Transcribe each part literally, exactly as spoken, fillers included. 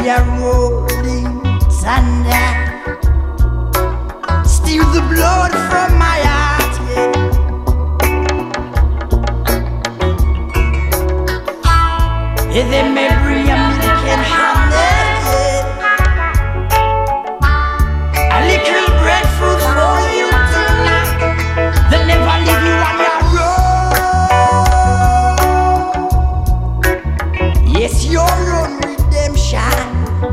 be a rolling thunder. Steal the blood from my heart, yeah. If they may bring a milk and honey, yeah. A little breadfruit for you tonight. They never leave you on your road. Yes, your own redemption,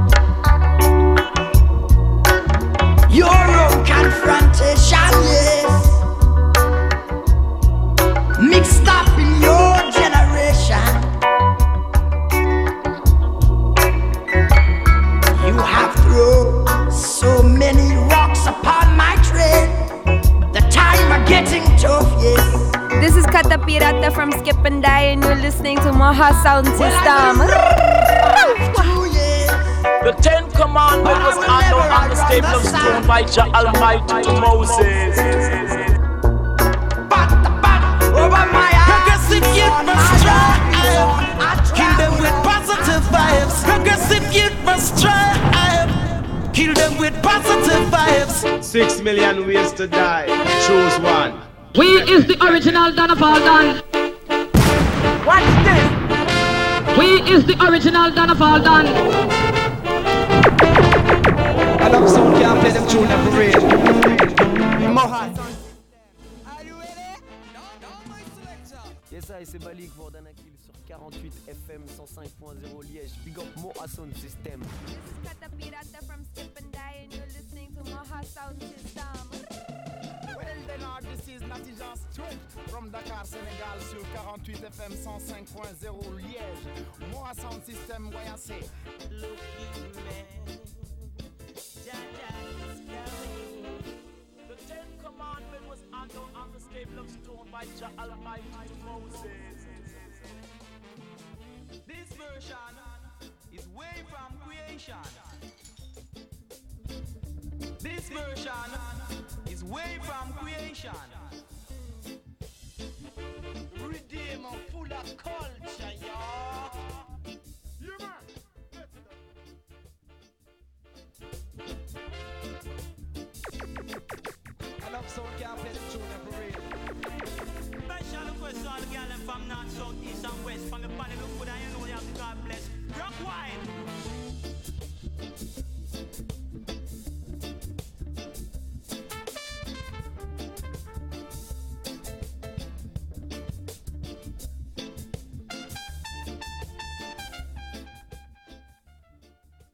your own confrontation, yes. Mixed up in your generation. You have thrown so many rocks upon my trail. The time are getting tough, yes. This is Kata Pirata from Skip and Die, and you're listening to Moha Sound System. The Ten Commandments was handed on the stable of stone by Jah Almighty to Moses. Progressive youth must strive. Kill them with positive vibes. Progressive youth must strive. Kill them with positive vibes. Six million ways to die. Choose one. We is the original Donna Falcon. What's this? We is the original Donna Falcon. I love someone can't play them tune and parade. Moha. Are you ready? No, no, my selector. Yes, I c'est Balik Vordanakil sur quarante-huit F M cent cinq point zéro Liège. Big up Moha Sound System. This is Kata Pirata from Skip and Die, and you're listening to Moha Sound System. Well then our this is Natijan straight from Dakar, Sénégal sur quarante-huit F M cent cinq point zéro Liège. Moha Sound System, voyons c'est. Look you man, Jaja is coming. The Ten Commandments was handed on the stable of stone by Jah Almighty to Moses. This version is way from creation. This version is way from creation. Redeemer full of culture, y'all. Yeah, man. I love someone can't play them tune and parade. Special request to all the girls from North, South,